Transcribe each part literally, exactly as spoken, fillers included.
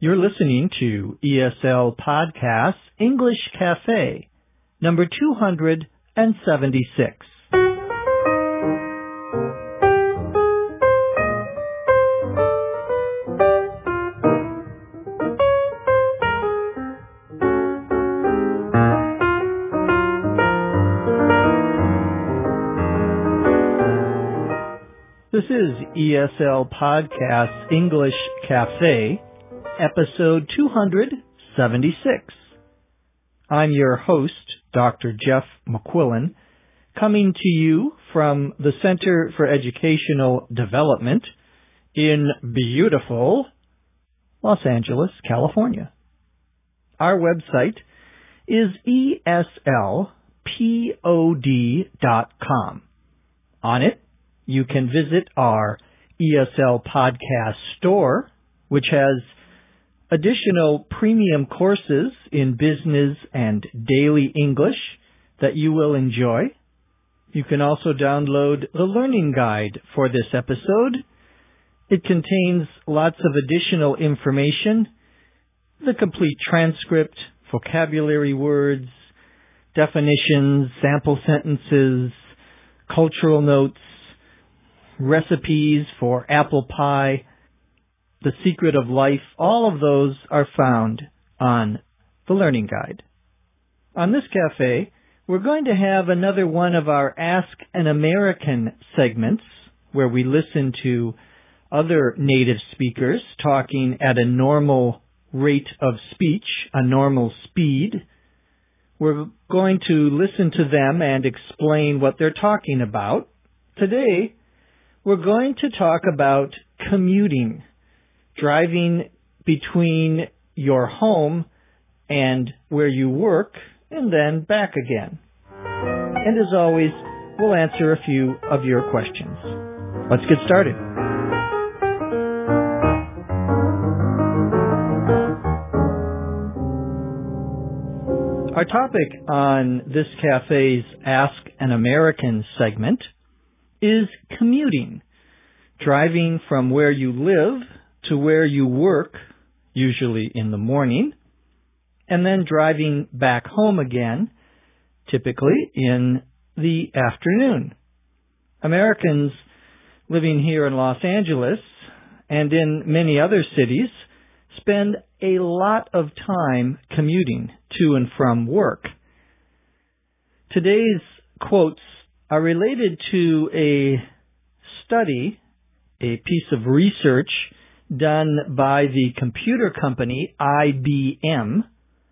You're listening to E S L Podcasts English Cafe, number two hundred seventy-six. This is E S L Podcasts English Cafe, episode two hundred seventy-six. I'm your host, Doctor Jeff McQuillan, coming to you from the Center for Educational Development in beautiful Los Angeles, California. Our website is E S L pod dot com. On it, you can visit our E S L Podcast Store, which has additional premium courses in business and daily English that you will enjoy. You can also download the learning guide for this episode. It contains lots of additional information, the complete transcript, vocabulary words, definitions, sample sentences, cultural notes, recipes for apple pie, the secret of life. All of those are found on the learning guide. On this cafe, we're going to have another one of our Ask an American segments where we listen to other native speakers talking at a normal rate of speech, a normal speed. We're going to listen to them and explain what they're talking about. Today, we're going to talk about commuting, driving between your home and where you work, and then back again. And as always, we'll answer a few of your questions. Let's get started. Our topic on this cafe's Ask an American segment is commuting, driving from where you live to where you work, usually in the morning, and then driving back home again, typically in the afternoon. Americans living here in Los Angeles and in many other cities spend a lot of time commuting to and from work. Today's quotes are related to a study, a piece of research done by the computer company I B M.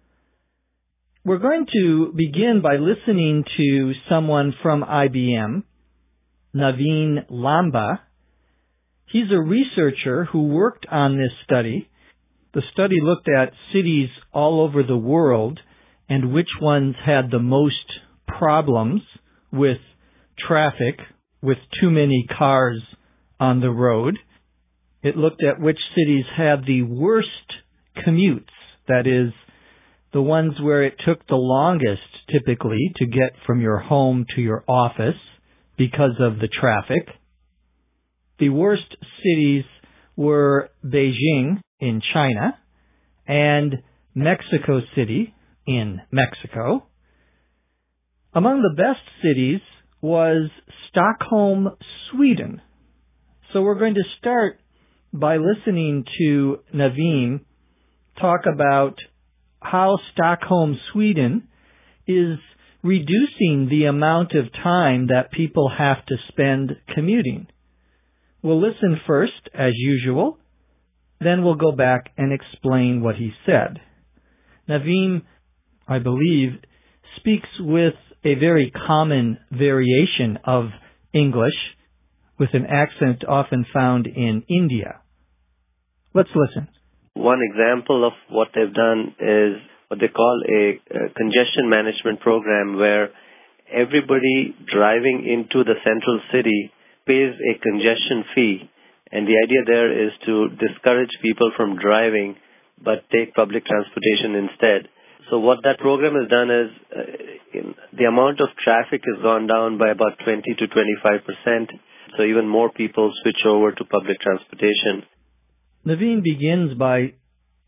We're going to begin by listening to someone from I B M, Naveen Lamba. He's a researcher who worked on this study. The study looked at cities all over the world and which ones had the most problems with traffic, with too many cars on the road. It looked at which cities had the worst commutes, that is, the ones where it took the longest, typically, to get from your home to your office because of the traffic. The worst cities were Beijing in China and Mexico City in Mexico. Among the best cities was Stockholm, Sweden. So we're going to start by listening to Naveen talk about how Stockholm, Sweden is reducing the amount of time that people have to spend commuting. We'll listen first, as usual, then we'll go back and explain what he said. Naveen, I believe, speaks with a very common variation of English with an accent often found in India. Let's listen. One example of what they've done is what they call a, a congestion management program where everybody driving into the central city pays a congestion fee. And the idea there is to discourage people from driving but take public transportation instead. So what that program has done is uh, in, the amount of traffic has gone down by about twenty to twenty-five percent. So even more people switch over to public transportation. Naveen begins by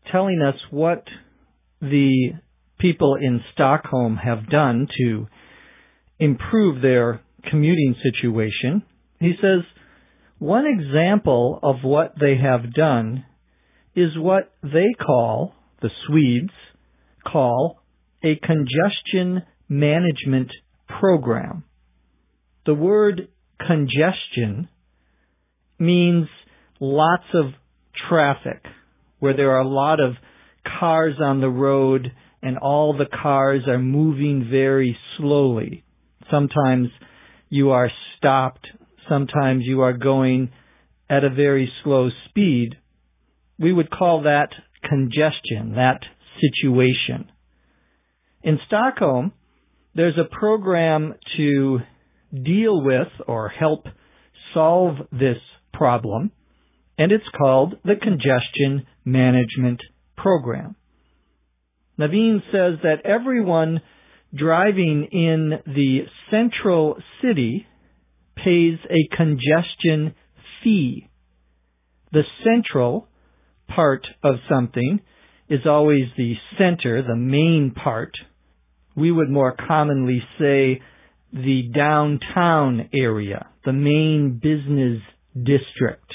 telling us what the people in Stockholm have done to improve their commuting situation. He says, one example of what they have done is what they call, the Swedes call, a congestion management program. The word congestion means lots of traffic, where there are a lot of cars on the road and all the cars are moving very slowly. Sometimes you are stopped, sometimes you are going at a very slow speed. We would call that congestion, that situation. In Stockholm, there's a program to deal with or help solve this problem, and it's called the Congestion Management Program. Naveen says that everyone driving in the central city pays a congestion fee. The central part of something is always the center, the main part. We would more commonly say the downtown area, the main business district.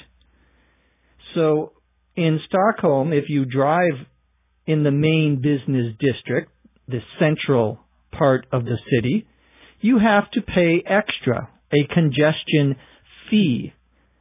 So in Stockholm, if you drive in the main business district, the central part of the city, you have to pay extra, a congestion fee.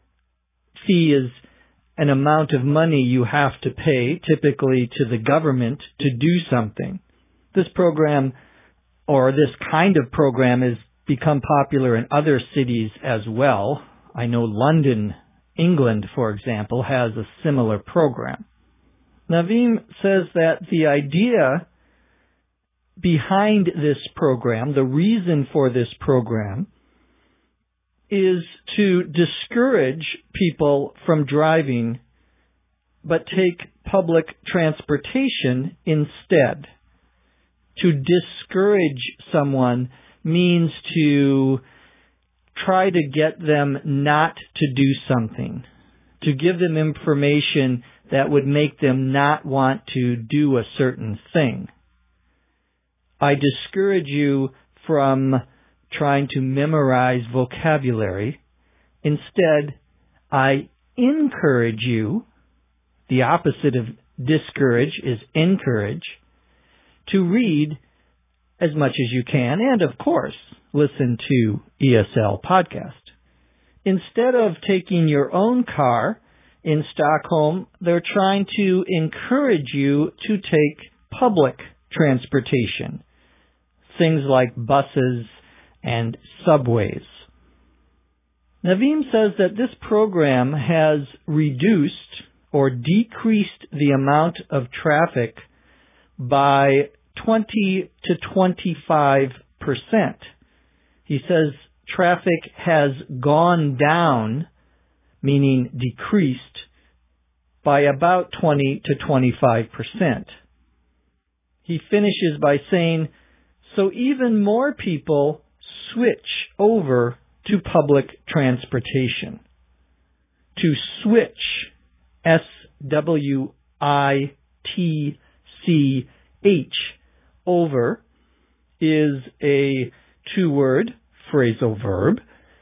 Fee is an amount of money you have to pay, typically to the government, to do something. This program, or this kind of program, has become popular in other cities as well. I know London, England, for example, has a similar program. Naveen says that the idea behind this program, the reason for this program, is to discourage people from driving, but take public transportation instead. To discourage someone means to try to get them not to do something, to give them information that would make them not want to do a certain thing. I discourage you from trying to memorize vocabulary. Instead, I encourage you, the opposite of discourage is encourage, to read as much as you can, and of course, listen to E S L Podcast. Instead of taking your own car in Stockholm, they're trying to encourage you to take public transportation, things like buses and subways. Naveen says that this program has reduced or decreased the amount of traffic by twenty to twenty-five percent. He says traffic has gone down, meaning decreased, by about twenty to twenty-five percent. He finishes by saying, so even more people switch over to public transportation. To switch, S W I T C H, over, is a two-word phrasal verb,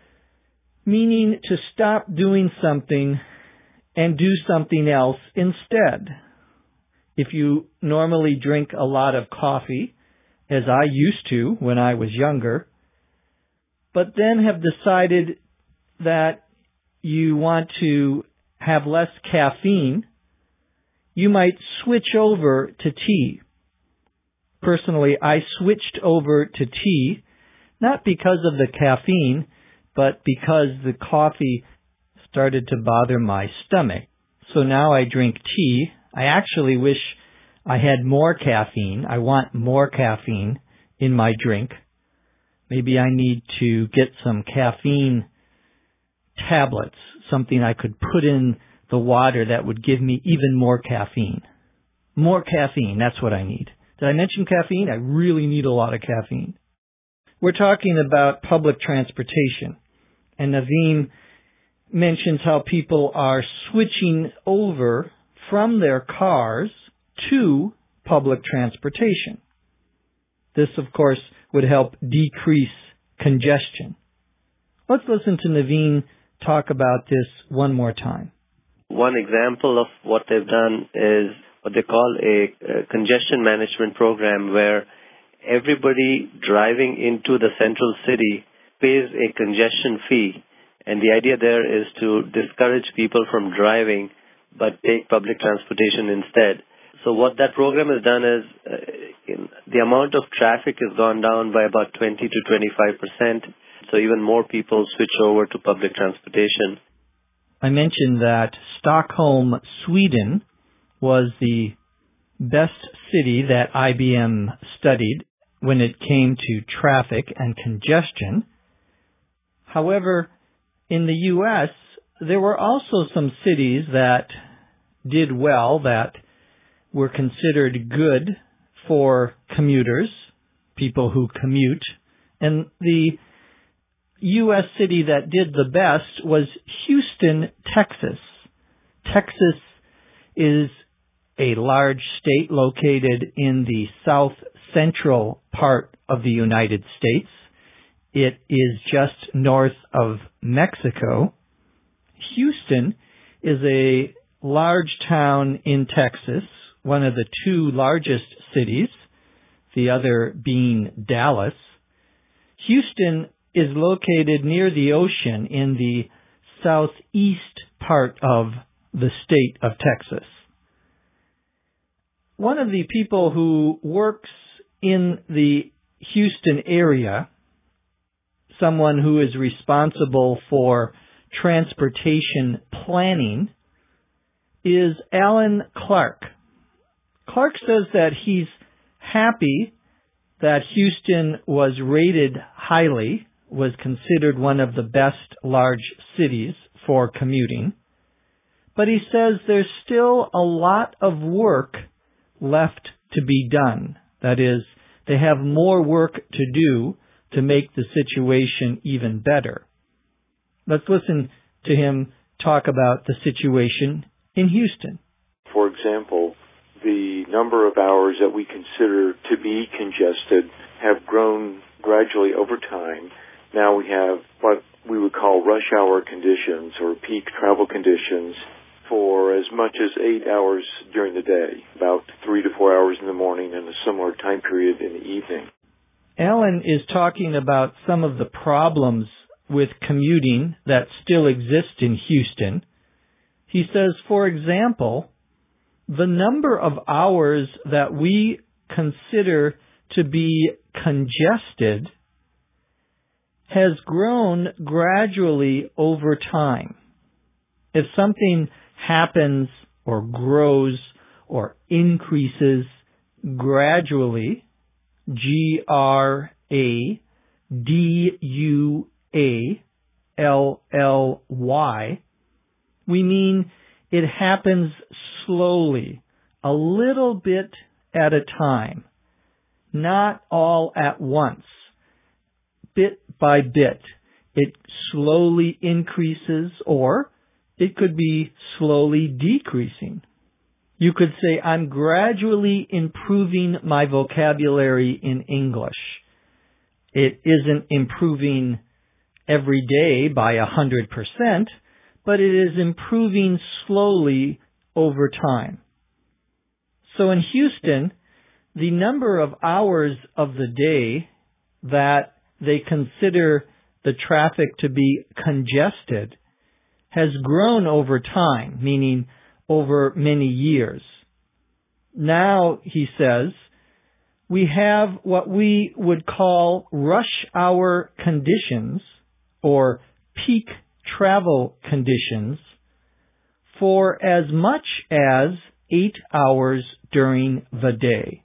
meaning to stop doing something and do something else instead. If you normally drink a lot of coffee, as I used to when I was younger, but then have decided that you want to have less caffeine, you might switch over to tea. Personally, I switched over to tea, not because of the caffeine, but because the coffee started to bother my stomach. So now I drink tea. I actually wish I had more caffeine. I want more caffeine in my drink. Maybe I need to get some caffeine tablets, something I could put in the water that would give me even more caffeine. More caffeine, that's what I need. Did I mention caffeine? I really need a lot of caffeine. We're talking about public transportation, and Naveen mentions how people are switching over from their cars to public transportation. This, of course, would help decrease congestion. Let's listen to Naveen talk about this one more time. One example of what they've done is what they call a, a congestion management program, where everybody driving into the central city pays a congestion fee. And the idea there is to discourage people from driving but take public transportation instead. So what that program has done is uh, in, the amount of traffic has gone down by about twenty to twenty-five percent. So even more people switch over to public transportation. I mentioned that Stockholm, Sweden was the best city that I B M studied when it came to traffic and congestion. However, in the U S, there were also some cities that did well, that were considered good for commuters, people who commute. And the U S city that did the best was Houston, Texas. Texas is a large state located in the south central part of the United States. It is just north of Mexico. Houston is a large town in Texas, one of the two largest cities, the other being Dallas. Houston is located near the ocean in the southeast part of the state of Texas. One of the people who works in the Houston area, someone who is responsible for transportation planning, is Alan Clark. Clark says that he's happy that Houston was rated highly, was considered one of the best large cities for commuting. But he says there's still a lot of work left to be done. That is, they have more work to do to make the situation even better. Let's listen to him talk about the situation in Houston. For example, the number of hours that we consider to be congested have grown gradually over time. Now we have what we would call rush hour conditions or peak travel conditions for as much as eight hours during the day, about three to four hours in the morning and a similar time period in the evening. Alan is talking about some of the problems with commuting that still exist in Houston. He says, for example, the number of hours that we consider to be congested has grown gradually over time. If something happens or grows or increases gradually, G R A D U A L L Y, we mean it happens slowly, a little bit at a time, not all at once, bit by bit. It slowly increases, or it could be slowly decreasing. You could say, I'm gradually improving my vocabulary in English. It isn't improving every day by a hundred percent, but it is improving slowly over time. So in Houston, the number of hours of the day that they consider the traffic to be congested has grown over time, meaning over many years. Now, he says, we have what we would call rush hour conditions or peak travel conditions for as much as eight hours during the day.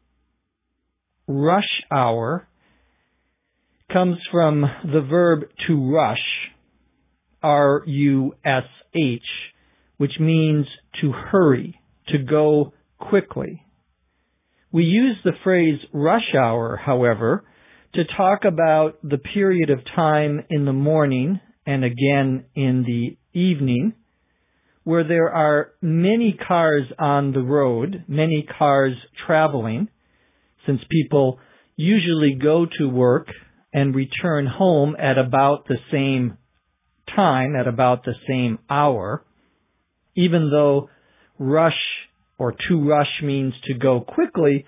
Rush hour comes from the verb to rush, R U S H, which means to hurry, to go quickly. We use the phrase rush hour, however, to talk about the period of time in the morning and again in the evening where there are many cars on the road, many cars traveling, since people usually go to work and return home at about the same time, at about the same hour, even though rush or to rush means to go quickly,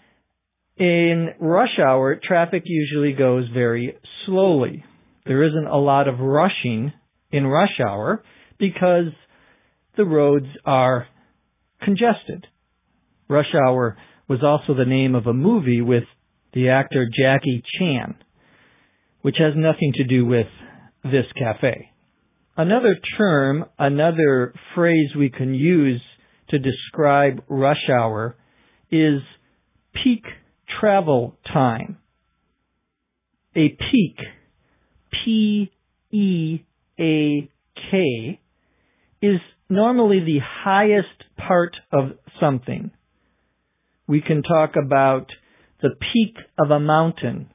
in rush hour, traffic usually goes very slowly. There isn't a lot of rushing in rush hour because the roads are congested. Rush Hour was also the name of a movie with the actor Jackie Chan, which has nothing to do with this cafe. Another term, another phrase we can use to describe rush hour is peak travel time. A peak, P E A K, is normally the highest part of something. We can talk about the peak of a mountain.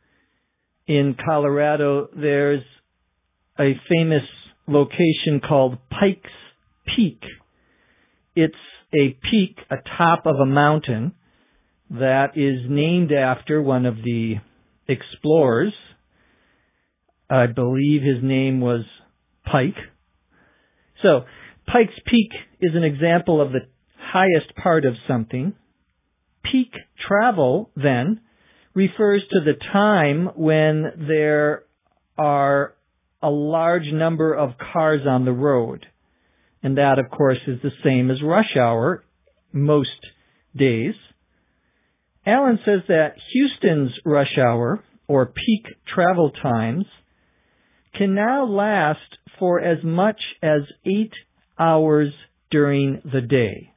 In Colorado, there's a famous location called Pikes Peak. It's a peak atop of a mountain that is named after one of the explorers. I believe his name was Pike. So, Pikes Peak is an example of the highest part of something. Peak travel, then, refers to the time when there are a large number of cars on the road. And that, of course, is the same as rush hour most days. Allen says that Houston's rush hour, or peak travel times, can now last for as much as eight hours during the day.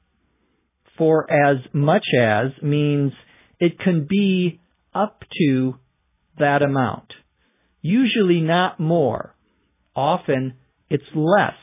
For as much as means it can be up to that amount. Usually not more. Often it's less.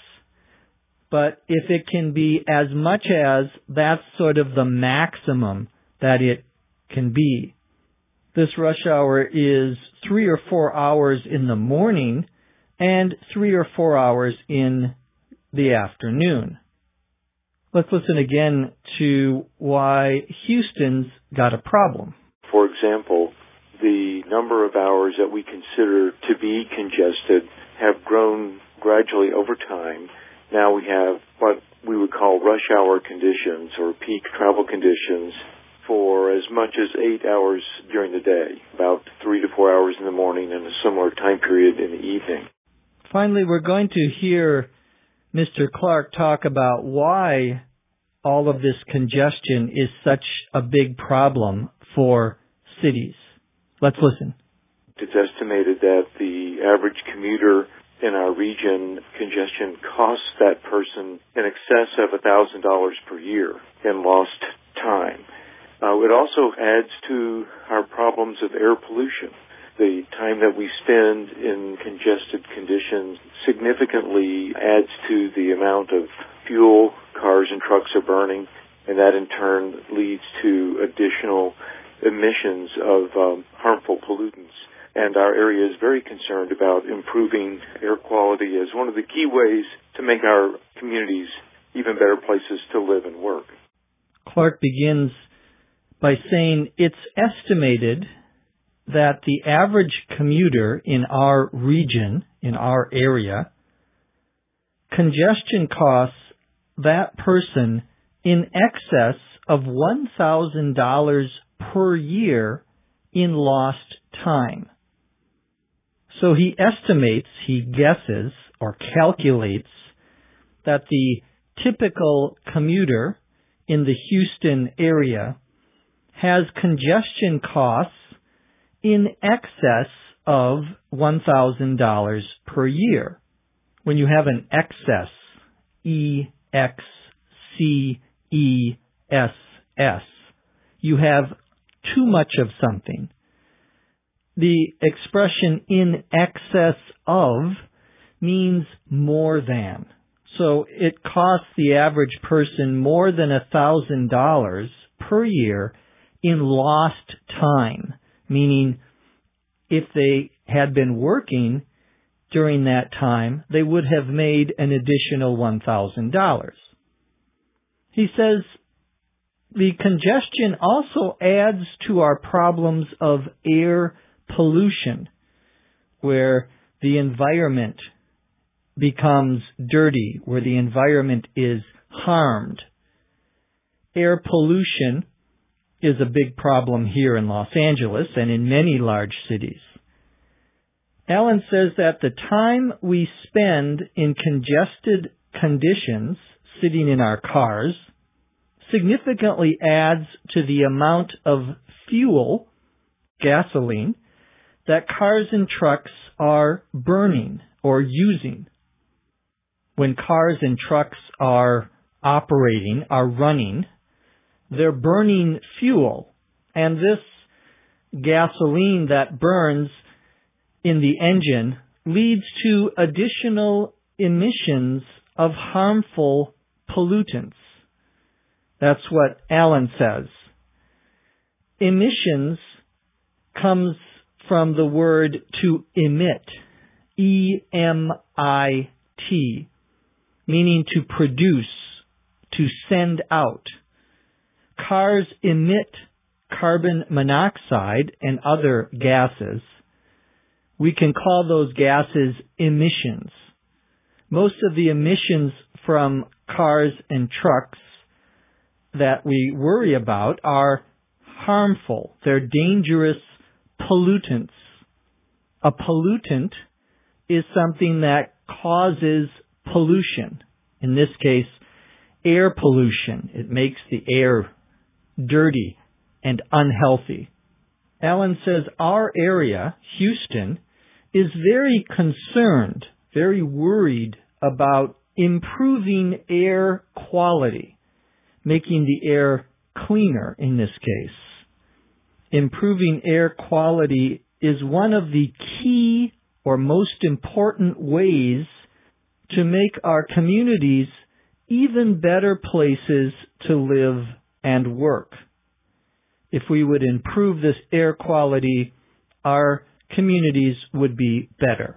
But if it can be as much as, that's sort of the maximum that it can be. This rush hour is three or four hours in the morning and three or four hours in the afternoon. Let's listen again to why Houston's got a problem. For example, the number of hours that we consider to be congested have grown gradually over time. Now we have what we would call rush hour conditions or peak travel conditions for as much as eight hours during the day, about three to four hours in the morning and a similar time period in the evening. Finally, we're going to hear Mister Clark talk about why all of this congestion is such a big problem for cities. Let's listen. It's estimated that the average commuter in our region, congestion costs that person in excess of one thousand dollars per year in lost time. Uh, it also adds to our problems of air pollution. The time that we spend in congested conditions significantly adds to the amount of fuel cars and trucks are burning, and that in turn leads to additional emissions of um, harmful pollutants. And our area is very concerned about improving air quality as one of the key ways to make our communities even better places to live and work. Clark begins by saying it's estimated that the average commuter in our region, in our area, congestion costs that person in excess of one thousand dollars per year in lost time. So he estimates, he guesses, or calculates that the typical commuter in the Houston area has congestion costs in excess of one thousand dollars per year. When you have an excess, E X C E S S, you have too much of something. The expression in excess of means more than. So it costs the average person more than one thousand dollars per year in lost time, meaning if they had been working during that time, they would have made an additional one thousand dollars. He says the congestion also adds to our problems of air pollution, where the environment becomes dirty, where the environment is harmed. Air pollution is a big problem here in Los Angeles and in many large cities. Alan says that the time we spend in congested conditions, sitting in our cars, significantly adds to the amount of fuel, gasoline, that cars and trucks are burning or using. When cars and trucks are operating, are running, they're burning fuel. And this gasoline that burns in the engine leads to additional emissions of harmful pollutants. That's what Alan says. Emissions comes from the word to emit, E M I T, meaning to produce, to send out. Cars emit carbon monoxide and other gases. We can call those gases emissions. Most of the emissions from cars and trucks that we worry about are harmful. They're dangerous pollutants. A pollutant is something that causes pollution. In this case, air pollution. It makes the air dirty and unhealthy. Alan says our area, Houston, is very concerned, very worried about improving air quality, making the air cleaner in this case. Improving air quality is one of the key or most important ways to make our communities even better places to live and work. If we would improve this air quality, our communities would be better.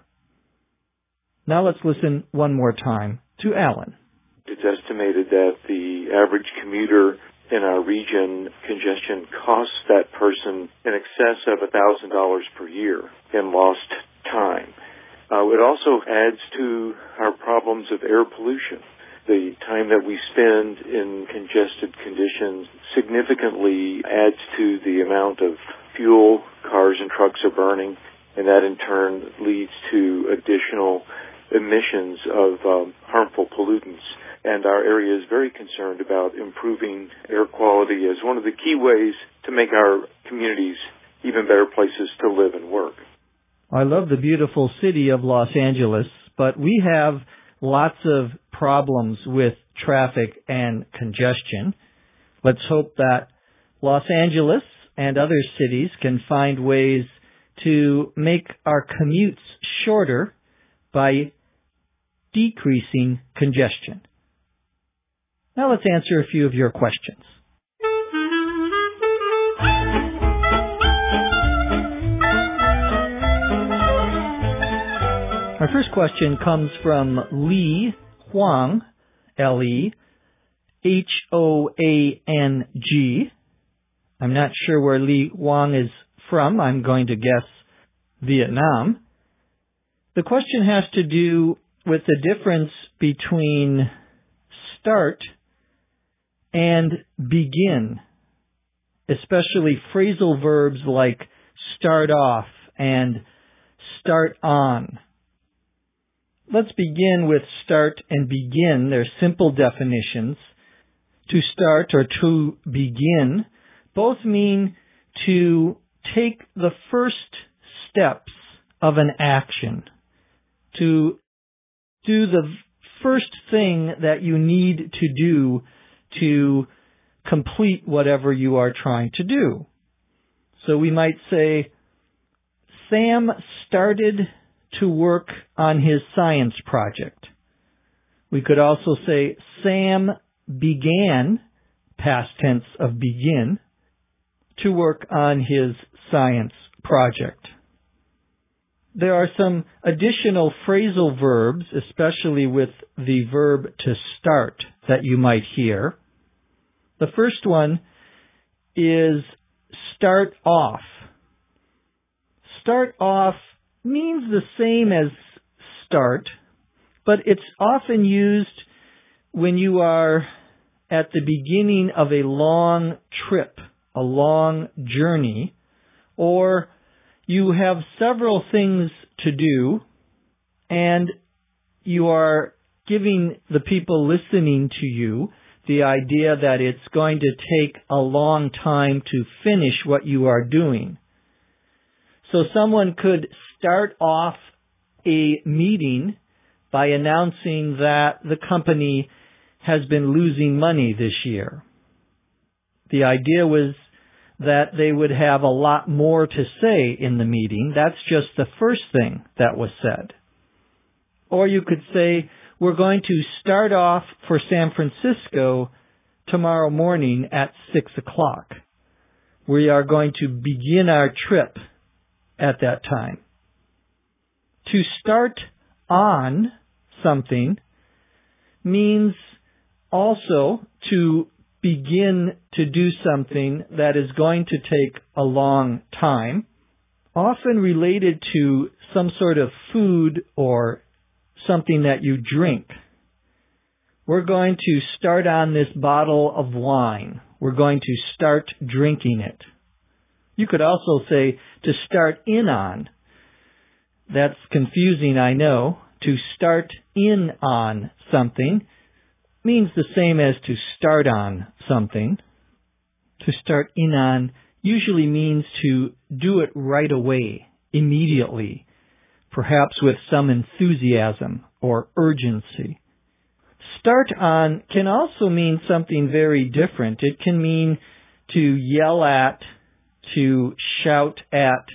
Now let's listen one more time to Alan. It's estimated that the average commuter in our region, congestion costs that person in excess of one thousand dollars per year in lost time. Uh, it also adds to our problems of air pollution. The time that we spend in congested conditions significantly adds to the amount of fuel cars and trucks are burning, and that in turn leads to additional emissions of um, harmful pollutants. And our area is very concerned about improving air quality as one of the key ways to make our communities even better places to live and work. I love the beautiful city of Los Angeles, but we have lots of problems with traffic and congestion. Let's hope that Los Angeles and other cities can find ways to make our commutes shorter by decreasing congestion. Now let's answer a few of your questions. Our first question comes from Lee Huang, L E H O A N G. I'm not sure where Lee Huang is from. I'm going to guess Vietnam. The question has to do with the difference between start and begin, especially phrasal verbs like start off and start on. Let's begin with start and begin. They're simple definitions. To start or to begin both mean to take the first steps of an action, to do the first thing that you need to do to complete whatever you are trying to do. So we might say, Sam started to work on his science project. We could also say, Sam began, past tense of begin, to work on his science project. there are some additional phrasal verbs, especially with the verb to start, that you might hear. The first one is start off. Start off means the same as start, but it's often used when you are at the beginning of a long trip, a long journey, or you have several things to do, and you are giving the people listening to you the idea that it's going to take a long time to finish what you are doing. So someone could start off a meeting by announcing that the company has been losing money this year. The idea was that they would have a lot more to say in the meeting. That's just the first thing that was said. Or you could say, we're going to start off for San Francisco tomorrow morning at six o'clock. We are going to begin our trip at that time. To start on something means also to begin to do something that is going to take a long time, often related to some sort of food or something that you drink. We're going to start on this bottle of wine. We're going to start drinking it. You could also say to start in on. That's confusing, I know. To start in on something means the same as to start on something. To start in on usually means to do it right away, immediately, perhaps with some enthusiasm or urgency. Start on can also mean something very different. It can mean to yell at, to shout at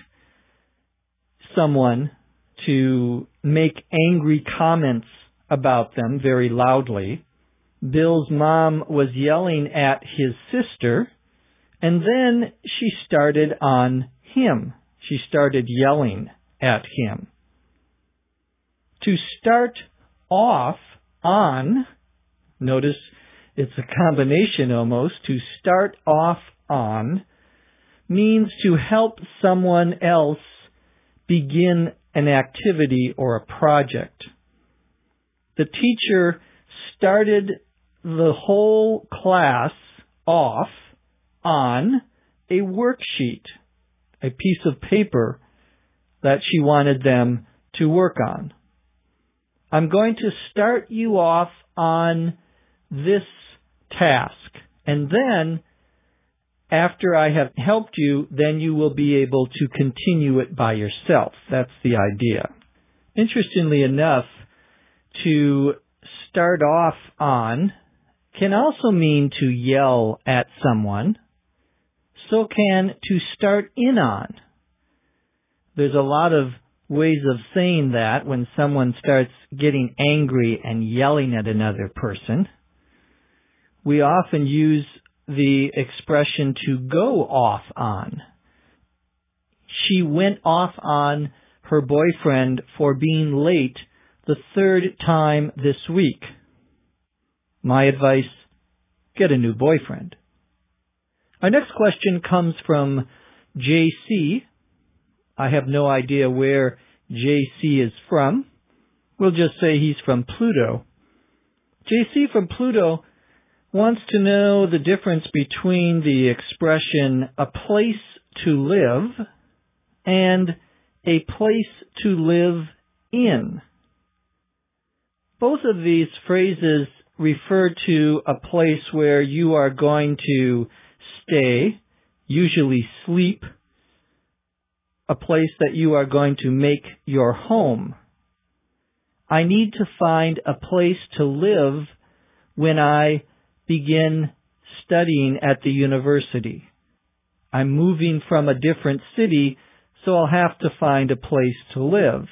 someone, to make angry comments about them very loudly. Bill's mom was yelling at his sister, and then she started on him. She started yelling at him. To start off on, notice it's a combination almost, to start off on means to help someone else begin an activity or a project. The teacher started the whole class off on a worksheet, a piece of paper that she wanted them to work on. I'm going to start you off on this task, and then after I have helped you, then you will be able to continue it by yourself. That's the idea. Interestingly enough, to start off on can also mean to yell at someone. So can to start in on. There's a lot of ways of saying that when someone starts getting angry and yelling at another person. We often use the expression to go off on. She went off on her boyfriend for being late the third time this week. My advice, get a new boyfriend. Our next question comes from J C. I have no idea where J C is from. We'll just say he's from Pluto. J C from Pluto wants to know the difference between the expression a place to live and a place to live in. Both of these phrases refer to a place where you are going to stay, usually sleep, a place that you are going to make your home. I need to find a place to live when I begin studying at the university. I'm moving from a different city, so I'll have to find a place to live.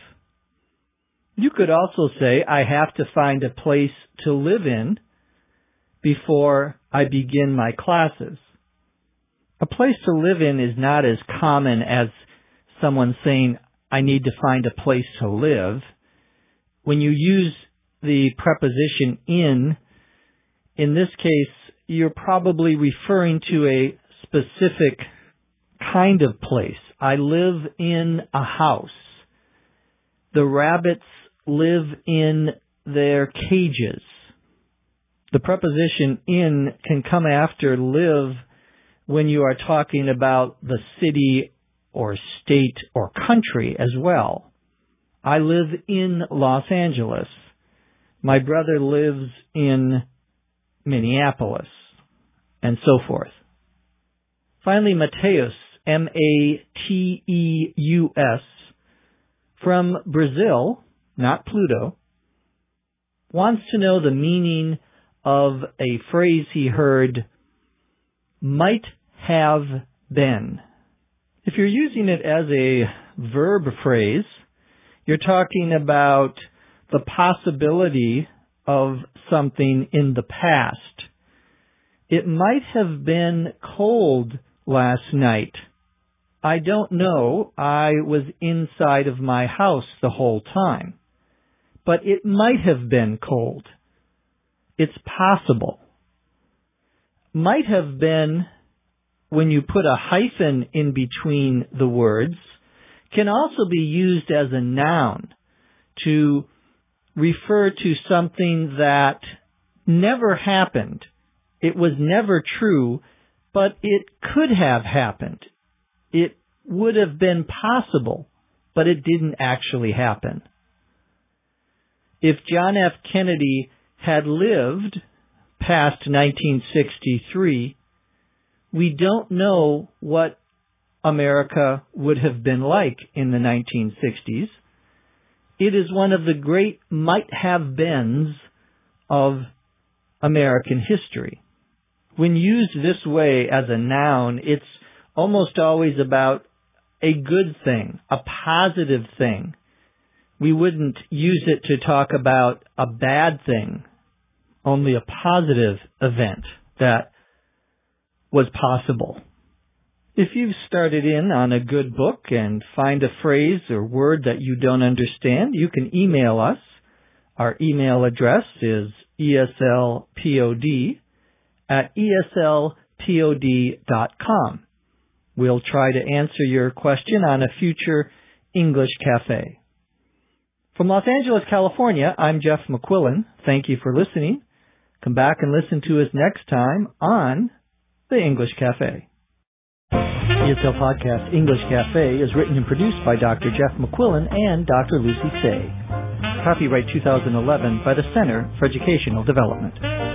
You could also say, I have to find a place to live in before I begin my classes. A place to live in is not as common as someone saying, I need to find a place to live. When you use the preposition in, in this case, you're probably referring to a specific kind of place. I live in a house. The rabbits live in their cages. The preposition in can come after live when you are talking about the city or state or country as well. I live in Los Angeles. My brother lives in Minneapolis, and so forth. Finally, Mateus, M A T E U S, from Brazil, not Pluto, wants to know the meaning of a phrase he heard, might have been. If you're using it as a verb phrase, you're talking about the possibility of something in the past. It might have been cold last night. I don't know. I was inside of my house the whole time. But it might have been cold. It's possible. Might have been, when you put a hyphen in between the words, can also be used as a noun to refer to something that never happened. It was never true, but it could have happened. It would have been possible, but it didn't actually happen. If John F. Kennedy had lived past nineteen sixty-three, we don't know what America would have been like in the nineteen sixties. It is one of the great might-have-beens of American history. When used this way as a noun, it's almost always about a good thing, a positive thing. We wouldn't use it to talk about a bad thing, only a positive event that was possible. If you've started in on a good book and find a phrase or word that you don't understand, you can email us. Our email address is eslpod at eslpod dot com. We'll try to answer your question on a future English Cafe. From Los Angeles, California, I'm Jeff McQuillan. Thank you for listening. Come back and listen to us next time on The English Cafe. E S L Podcast English Cafe is written and produced by Doctor Jeff McQuillan and Doctor Lucy Tse. Copyright two thousand eleven by the Center for Educational Development.